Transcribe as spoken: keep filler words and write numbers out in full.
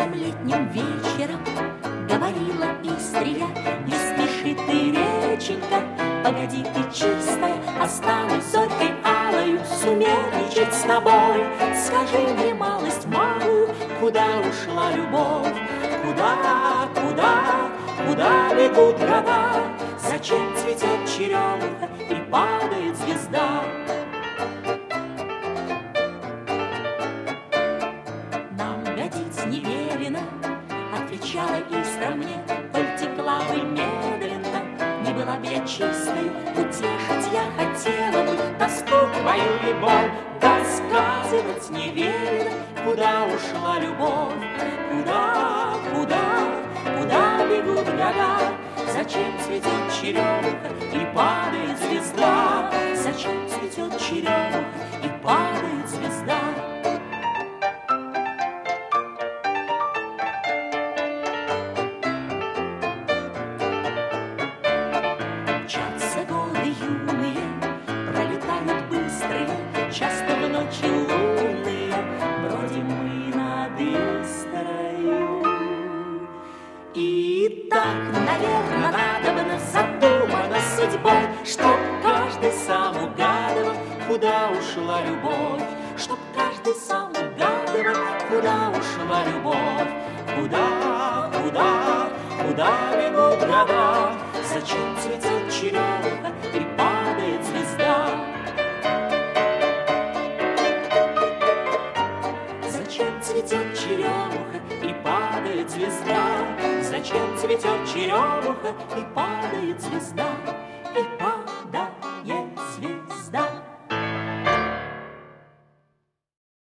Теплым летним вечером говорила Истрия: не спеши ты, реченька, погоди ты, чистая, останусь зорькой алою, сумерничать с тобой. Скажи мне малость малую, куда ушла любовь? Куда, куда, куда бегут года? Зачем цветет черемуха и падает звезда? Нам годить не велено, отвечала Истра мне, коль текла бы медленно, не была бы я чистой, утешить я хотела бы тоску твою и боль. Досказывать не велено, куда ушла любовь? Куда, куда, куда бегут года? Зачем цветет черемуха и падает звезда? Зачем цветет черемуха и падает звезда? Мчатся годы юные, пролетают быстрые, часто в ночи лунные бродим мы над Истрою. И так, наверно, надобно задумано судьбой, чтоб каждый сам угадывал, куда ушла любовь. Чтоб каждый сам угадывал, куда ушла любовь. Куда, куда, куда бегут года? Зачем цветет черемуха и падает звезда? Зачем цветет черемуха и падает звезда? Зачем цветет черемуха и падает звезда?